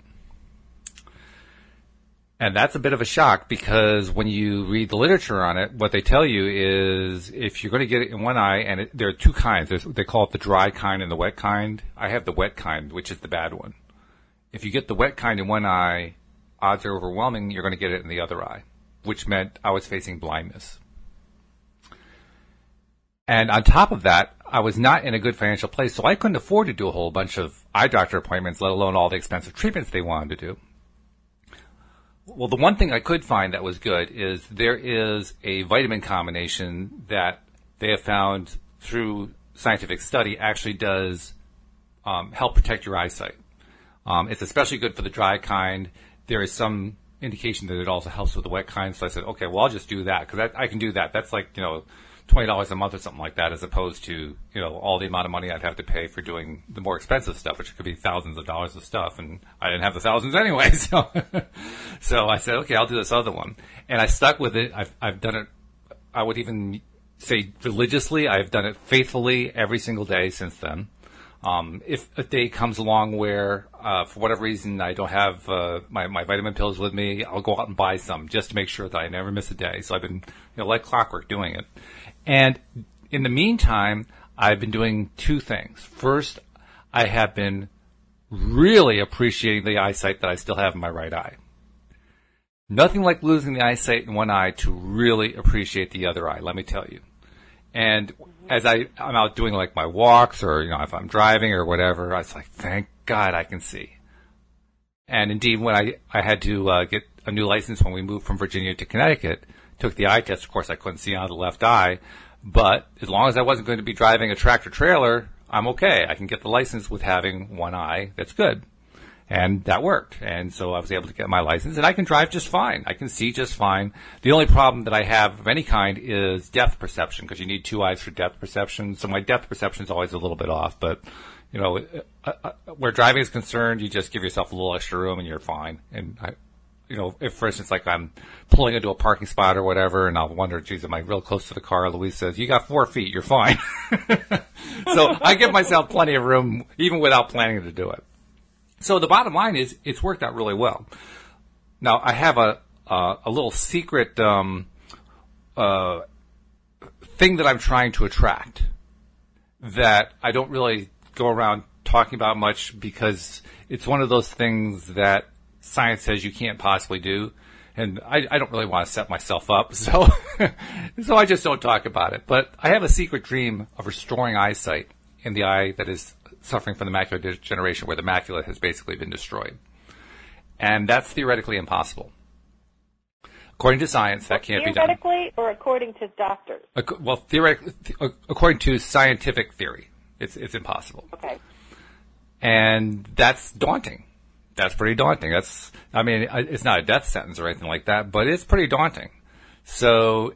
And that's a bit of a shock because when you read the literature on it, what they tell you is if you're going to get it in one eye, and there are two kinds. They call it the dry kind and the wet kind. I have the wet kind, which is the bad one. If you get the wet kind in one eye, odds are overwhelming you're going to get it in the other eye, which meant I was facing blindness. And on top of that, I was not in a good financial place, so I couldn't afford to do a whole bunch of eye doctor appointments, let alone all the expensive treatments they wanted to do. Well, the one thing I could find that was good is there is a vitamin combination that they have found through scientific study actually does help protect your eyesight. It's especially good for the dry kind. There is some indication that it also helps with the wet kind, so I said, okay, well, I'll just do that because I can do that. That's like, $20 a month or something like that, as opposed to, all the amount of money I'd have to pay for doing the more expensive stuff, which could be thousands of dollars of stuff, and I didn't have the thousands anyway, so so I said, okay, I'll do this other one. And I stuck with it. I've done it, I would even say religiously. I've done it faithfully every single day since then. If a day comes along where, for whatever reason, I don't have my vitamin pills with me, I'll go out and buy some just to make sure that I never miss a day. So I've been, like clockwork doing it. And in the meantime, I've been doing two things. First, I have been really appreciating the eyesight that I still have in my right eye. Nothing like losing the eyesight in one eye to really appreciate the other eye, let me tell you. And as I'm out doing like my walks or, if I'm driving or whatever, I was like, thank God I can see. And indeed, when I had to get a new license when we moved from Virginia to Connecticut, took the eye test. Of course, I couldn't see out of the left eye, but as long as I wasn't going to be driving a tractor trailer, I'm okay. I can get the license with having one eye. That's good. And that worked. And so I was able to get my license, and I can drive just fine. I can see just fine. The only problem that I have of any kind is depth perception, because you need two eyes for depth perception. So my depth perception is always a little bit off, but where driving is concerned, you just give yourself a little extra room and you're fine. And if, for instance, like I'm pulling into a parking spot or whatever, and I'll wonder, geez, am I real close to the car? Louise says, you got 4 feet, you're fine. So I give myself plenty of room, even without planning to do it. So the bottom line is, it's worked out really well. Now, I have a little secret thing that I'm trying to attract that I don't really go around talking about much because it's one of those things that science says you can't possibly do, and I don't really want to set myself up, so I just don't talk about it. But I have a secret dream of restoring eyesight in the eye that is suffering from the macular degeneration, where the macula has basically been destroyed. And that's theoretically impossible. According to science, that can't be done. Theoretically or according to doctors? Well, theoretically, according to scientific theory, it's impossible. Okay. And that's daunting. That's pretty daunting. It's not a death sentence or anything like that, but it's pretty daunting. So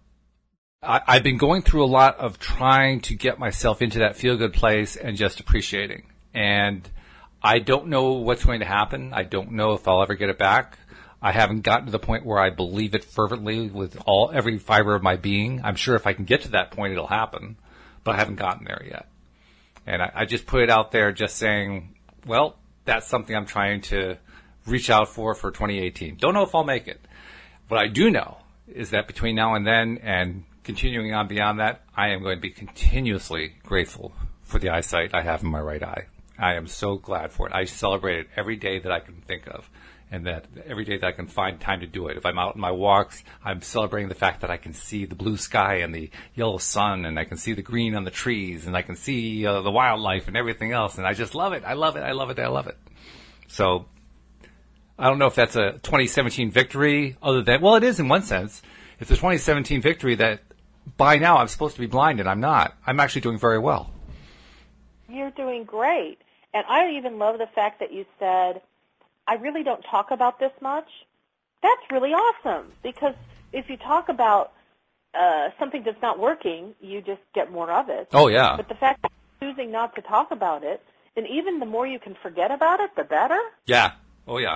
I've been going through a lot of trying to get myself into that feel-good place and just appreciating. And I don't know what's going to happen. I don't know if I'll ever get it back. I haven't gotten to the point where I believe it fervently with every fiber of my being. I'm sure if I can get to that point, it'll happen, but I haven't gotten there yet. And I just put it out there just saying, well, that's something I'm trying to reach out for 2018. Don't know if I'll make it. What I do know is that between now and then and continuing on beyond that, I am going to be continuously grateful for the eyesight I have in my right eye. I am so glad for it. I celebrate it every day that I can think of, and that every day that I can find time to do it. If I'm out on my walks, I'm celebrating the fact that I can see the blue sky and the yellow sun, and I can see the green on the trees, and I can see the wildlife and everything else, and I just love it. I love it. I love it. I love it. So I don't know if that's a 2017 victory other than, well, it is in one sense. It's a 2017 victory that by now I'm supposed to be blind, and I'm not. I'm actually doing very well. You're doing great. And I even love the fact that you said, I really don't talk about this much. That's really awesome, because if you talk about something that's not working, you just get more of it. Oh, yeah. But the fact that you're choosing not to talk about it, and even the more you can forget about it, the better. Yeah. Oh, yeah.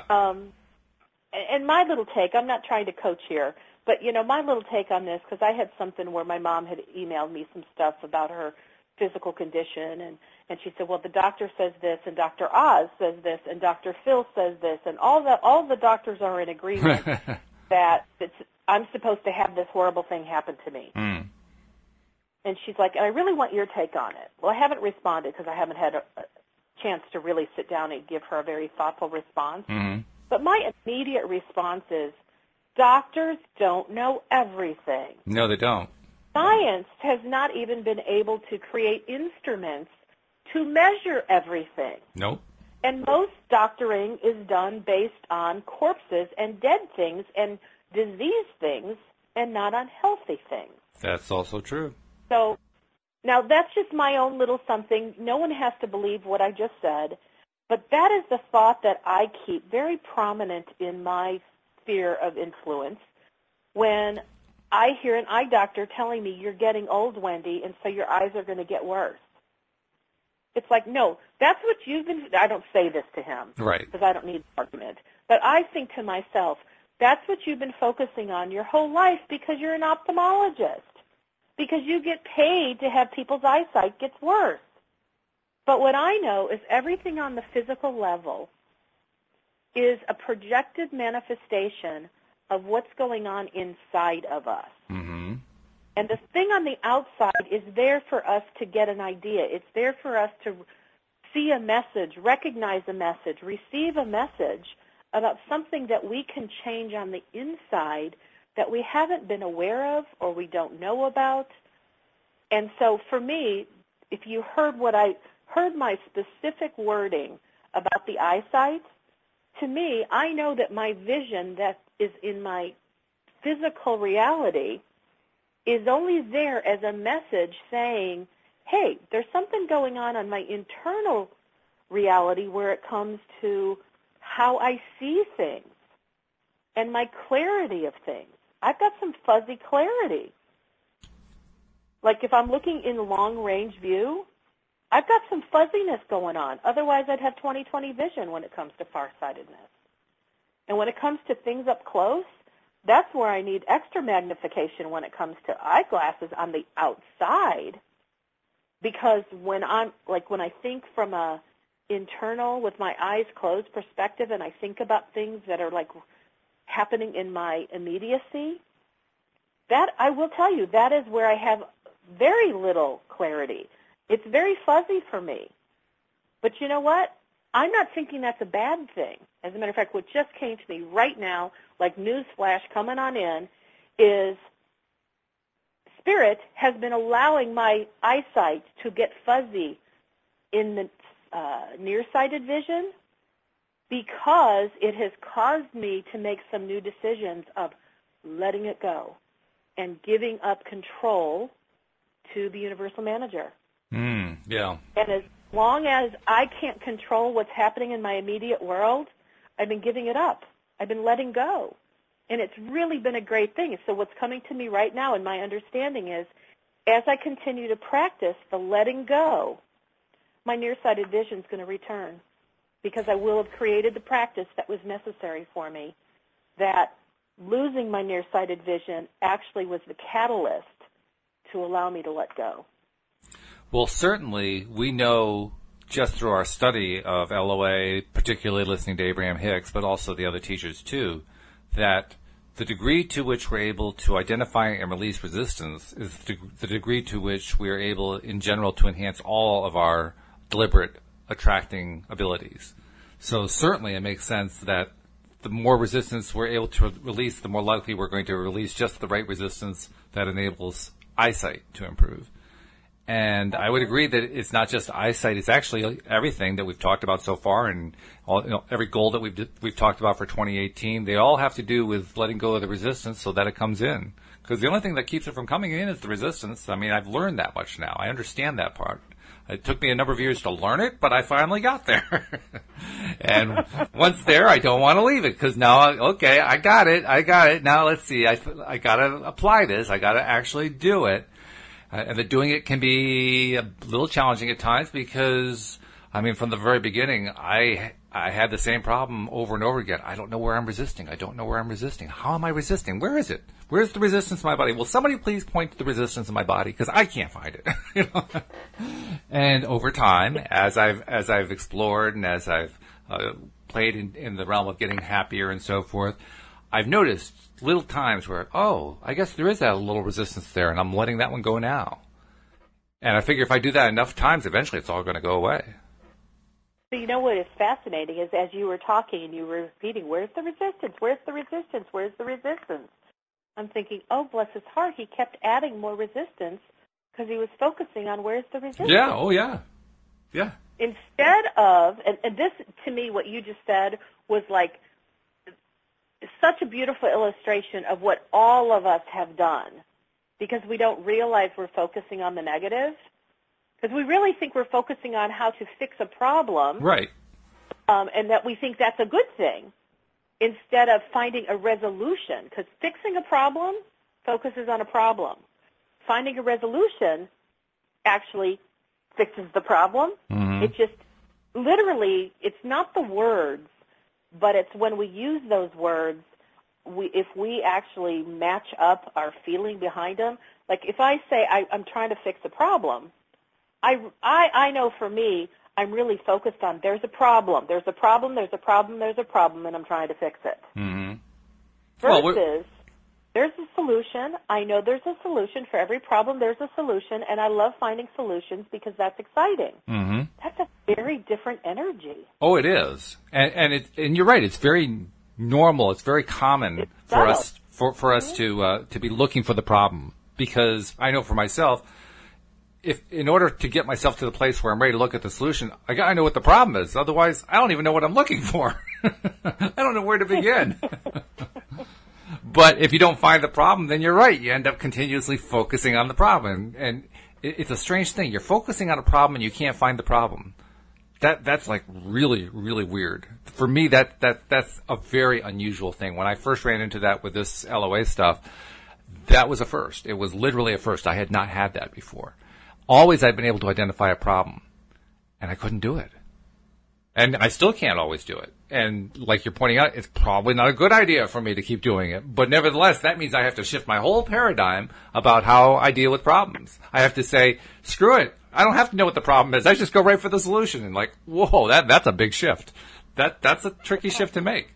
And my little take, I'm not trying to coach here, but, my little take on this, because I had something where my mom had emailed me some stuff about her physical condition, and she said, well, the doctor says this, and Dr. Oz says this, and Dr. Phil says this, and all the doctors are in agreement that I'm supposed to have this horrible thing happen to me. Mm. And she's like, I really want your take on it. Well, I haven't responded because I haven't had a chance to really sit down and give her a very thoughtful response. Mm-hmm. But my immediate response is, doctors don't know everything. No, they don't. Science has not even been able to create instruments to measure everything. Nope. And most doctoring is done based on corpses and dead things and diseased things and not on healthy things. That's also true. So now that's just my own little something. No one has to believe what I just said, but that is the thought that I keep very prominent in my sphere of influence when I hear an eye doctor telling me, you're getting old, Wendy, and so your eyes are going to get worse. It's like, no, that's what you've been, I don't say this to him. Right. Because I don't need the argument. But I think to myself, that's what you've been focusing on your whole life because you're an ophthalmologist. Because you get paid to have people's eyesight gets worse. But what I know is everything on the physical level is a projected manifestation of what's going on inside of us. Mm-hmm. And the thing on the outside is there for us to get an idea. It's there for us to see a message, recognize a message, receive a message about something that we can change on the inside that we haven't been aware of or we don't know about. And so for me, if you heard my specific wording about the eyesight, to me, I know that my vision that is in my physical reality is only there as a message saying, hey, there's something going on my internal reality where it comes to how I see things and my clarity of things. I've got some fuzzy clarity. Like if I'm looking in long-range view, I've got some fuzziness going on. Otherwise, I'd have 20/20 vision when it comes to farsightedness. And when it comes to things up close, that's where I need extra magnification when it comes to eyeglasses on the outside. Because when I think from a internal, with my eyes closed perspective, and I think about things that are like happening in my immediacy, that I will tell you, that is where I have very little clarity. It's very fuzzy for me. But you know what? I'm not thinking that's a bad thing. As a matter of fact, what just came to me right now, like newsflash coming on in, is Spirit has been allowing my eyesight to get fuzzy in the nearsighted vision because it has caused me to make some new decisions of letting it go and giving up control to the universal manager. Yeah. And as long as I can't control what's happening in my immediate world, I've been giving it up. I've been letting go. And it's really been a great thing. So what's coming to me right now, and my understanding is, as I continue to practice the letting go, my nearsighted vision is going to return because I will have created the practice that was necessary for me, that losing my nearsighted vision actually was the catalyst to allow me to let go. Well, certainly we know just through our study of LOA, particularly listening to Abraham Hicks, but also the other teachers too, that the degree to which we're able to identify and release resistance is the degree to which we are able, in general, to enhance all of our deliberate attracting abilities. So certainly it makes sense that the more resistance we're able to release, the more likely we're going to release just the right resistance that enables eyesight to improve. And I would agree that it's not just eyesight; it's actually everything that we've talked about so far, and every goal that we've talked about for 2018. They all have to do with letting go of the resistance so that it comes in. Because the only thing that keeps it from coming in is the resistance. I mean, I've learned that much now. I understand that part. It took me a number of years to learn it, but I finally got there. And once there, I don't want to leave it because now, okay, I got it. Now let's see. I got to apply this. I got to actually do it. And the doing it can be a little challenging at times because, I mean, from the very beginning, I had the same problem over and over again. I don't know where I'm resisting. How am I resisting? Where is it? Where's the resistance in my body? Will somebody please point to the resistance in my body? Because I can't find it. And over time, as I've explored and as I've played in the realm of getting happier and so forth, I've noticed little times where, I guess there is that little resistance there, and I'm letting that one go now. And I figure if I do that enough times, eventually it's all going to go away. So you know what is fascinating is as you were talking and you were repeating, where's the resistance? Where's the resistance? Where's the resistance? I'm thinking, oh, bless his heart, he kept adding more resistance because he was focusing on where's the resistance. Yeah, oh yeah. Yeah. Instead of, and this to me, what you just said was like such a beautiful illustration of what all of us have done because we don't realize we're focusing on the negative. Because we really think we're focusing on how to fix a problem. Right. And that we think that's a good thing instead of finding a resolution. Because fixing a problem focuses on a problem. Finding a resolution actually fixes the problem. Mm-hmm. It just literally, it's not the words, but it's when we use those words, if we actually match up our feeling behind them. Like if I say I'm trying to fix a problem, I know for me, I'm really focused on there's a problem, and I'm trying to fix it. Mm-hmm. Versus there's a solution. I know there's a solution. For every problem, there's a solution, and I love finding solutions because that's exciting. Mm-hmm. That's a very different energy. Oh, it is. And you're right, it's very normal, it's very common for us to be looking for the problem. Because I know for myself, if in order to get myself to the place where I'm ready to look at the solution, I gotta know what the problem is. Otherwise, I don't even know what I'm looking for. I don't know where to begin. But if you don't find the problem, then you're right. You end up continuously focusing on the problem. And it's a strange thing. You're focusing on a problem and you can't find the problem. That's like really, really weird. For me, that's a very unusual thing. When I first ran into that with this LOA stuff, that was a first. It was literally a first. I had not had that before. Always I've been able to identify a problem, and I couldn't do it. And I still can't always do it. And like you're pointing out, it's probably not a good idea for me to keep doing it. But nevertheless, that means I have to shift my whole paradigm about how I deal with problems. I have to say, screw it. I don't have to know what the problem is. I just go right for the solution. And like, whoa, that's a big shift. That's a tricky shift to make.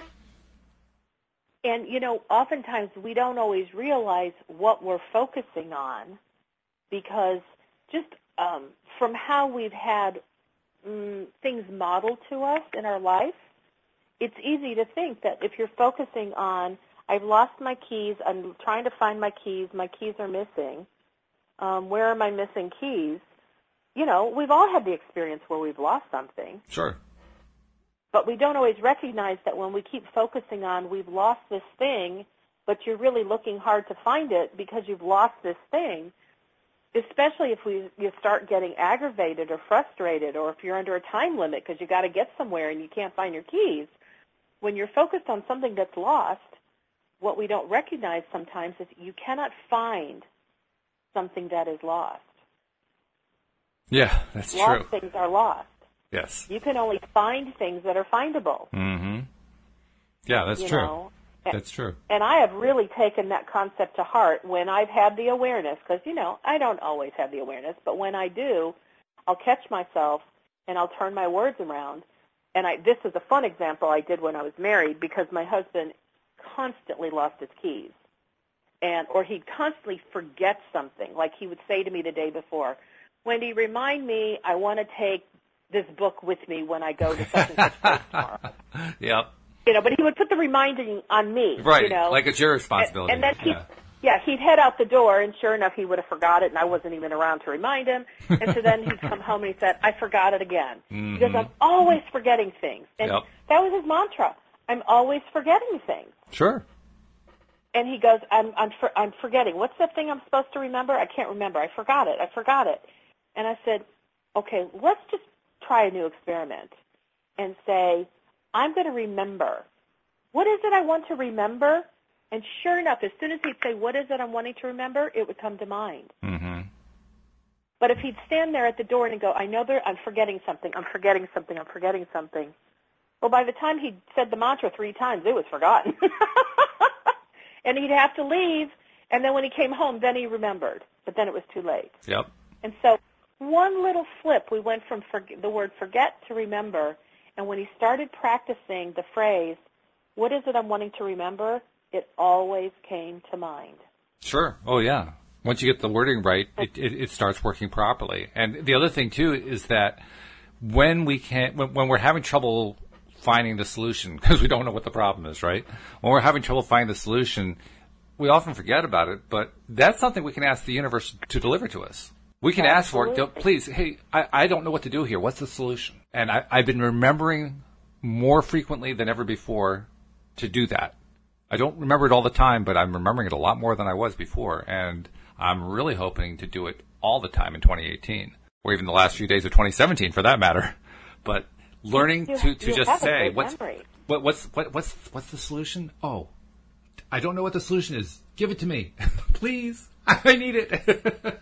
And, oftentimes we don't always realize what we're focusing on because just from how we've had things modeled to us in our life, it's easy to think that if you're focusing on, I've lost my keys, I'm trying to find my keys are missing, where are my missing keys? We've all had the experience where we've lost something. Sure. But we don't always recognize that when we keep focusing on we've lost this thing, but you're really looking hard to find it because you've lost this thing, especially if you start getting aggravated or frustrated or if you're under a time limit because you got to get somewhere and you can't find your keys. When you're focused on something that's lost, what we don't recognize sometimes is you cannot find something that is lost. Yeah, that's true. Lost things are lost. Yes. You can only find things that are findable. Mm-hmm. Yeah, that's true. That's true. And I have really taken that concept to heart when I've had the awareness, because, I don't always have the awareness, but when I do, I'll catch myself and I'll turn my words around. And this is a fun example I did when I was married because my husband constantly lost his keys. Or he'd constantly forget something. Like he would say to me the day before, Wendy, remind me I want to take this book with me when I go to such and such place tomorrow. Yep. But he would put the reminding on me. Right, like it's your responsibility. And then he'd head out the door, and sure enough, he would have forgot it, and I wasn't even around to remind him. And so then he'd come home and he said, I forgot it again. Mm-hmm. Because I'm always forgetting things. And that was his mantra. I'm always forgetting things. Sure. And he goes, I'm forgetting. What's the thing I'm supposed to remember? I can't remember. I forgot it. And I said, okay, let's just try a new experiment and say, I'm going to remember. What is it I want to remember? And sure enough, as soon as he'd say, what is it I'm wanting to remember, it would come to mind. Mm-hmm. But if he'd stand there at the door and go, I'm forgetting something. Well, by the time he'd said the mantra 3 times, it was forgotten. And he'd have to leave, and then when he came home, then he remembered. But then it was too late. Yep. And so one little flip, we went from the word forget to remember, and when he started practicing the phrase, what is it I'm wanting to remember, it always came to mind. Sure. Oh, yeah. Once you get the wording right, it starts working properly. And the other thing, too, is that when we're having trouble finding the solution, because we don't know what the problem is, right? When we're having trouble finding the solution, we often forget about it, but that's something we can ask the universe to deliver to us. We can ask for it. Please, hey, I don't know what to do here. What's the solution? And I've been remembering more frequently than ever before to do that. I don't remember it all the time, but I'm remembering it a lot more than I was before. And I'm really hoping to do it all the time in 2018, or even the last few days of 2017 for that matter. But learning to just say, what's the solution? Oh, I don't know what the solution is. Give it to me. Please. I need it.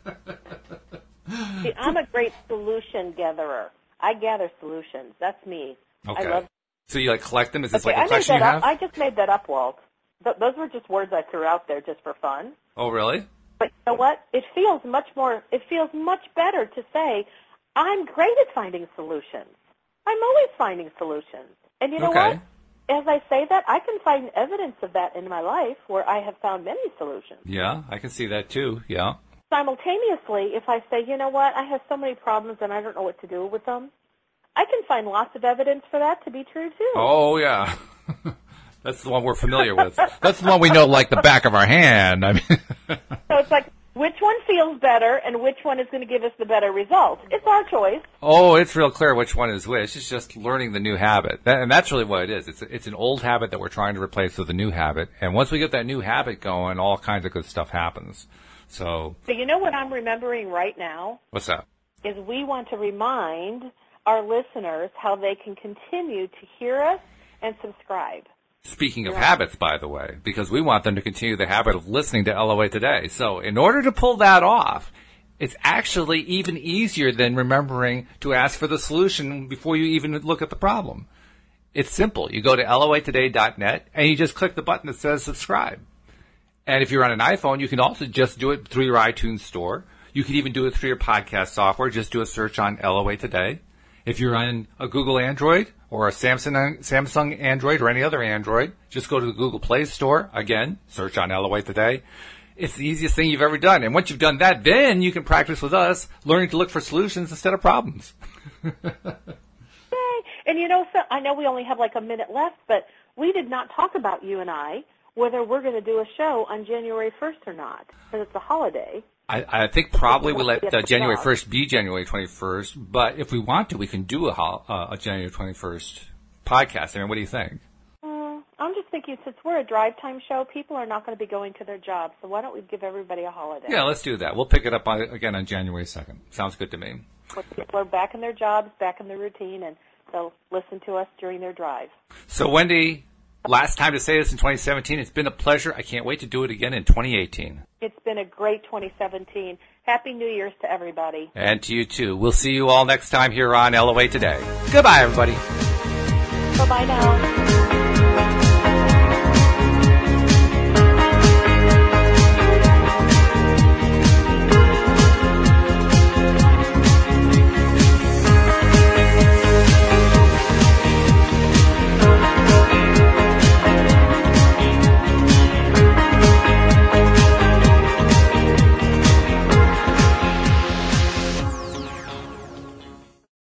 See, I'm a great solution gatherer. I gather solutions. That's me. Okay. I love. So you collect them? Is this like a collection you have? I just made that up, Walt. Those were just words I threw out there just for fun. Oh, really? But you know what? It feels much better to say, I'm great at finding solutions. I'm always finding solutions. And you know what? As I say that, I can find evidence of that in my life where I have found many solutions. Yeah, I can see that too, yeah. Simultaneously, if I say, you know what, I have so many problems and I don't know what to do with them, I can find lots of evidence for that to be true too. Oh, yeah. That's the one we're familiar with. That's the one we know like the back of our hand. I mean, so it's like, which one feels better and which one is going to give us the better result? It's our choice. Oh, it's real clear which one is which. It's just learning the new habit. And that's really what it is. It's an old habit that we're trying to replace with a new habit. And once we get that new habit going, all kinds of good stuff happens. So you know what I'm remembering right now? What's that? Is we want to remind our listeners how they can continue to hear us and subscribe. Speaking of habits, by the way, because we want them to continue the habit of listening to LOA Today. So in order to pull that off, it's actually even easier than remembering to ask for the solution before you even look at the problem. It's simple. You go to loatoday.net and you just click the button that says subscribe. And if you're on an iPhone, you can also just do it through your iTunes store. You can even do it through your podcast software. Just do a search on LOA Today. If you're on a Google Android or a Samsung Android or any other Android, just go to the Google Play Store. Again, search on LOA Today. It's the easiest thing you've ever done. And once you've done that, then you can practice with us, learning to look for solutions instead of problems. Yay. And you know, so I know we only have like a minute left, but we did not talk about, you and I, whether we're going to do a show on January 1st or not, because it's a holiday. I think probably we'll let January 1st be January 21st, but if we want to, we can do a January 21st podcast. I mean, what do you think? I'm just thinking, since we're a drive time show, people are not going to be going to their jobs, so why don't we give everybody a holiday? Yeah, let's do that. We'll pick it up again on January 2nd. Sounds good to me. People are back in their jobs, back in their routine, and they'll listen to us during their drive. So, Wendy, last time to say this in 2017. It's been a pleasure. I can't wait to do it again in 2018. It's been a great 2017. Happy New Year's to everybody. And to you, too. We'll see you all next time here on LOA Today. Goodbye, everybody. Bye-bye now.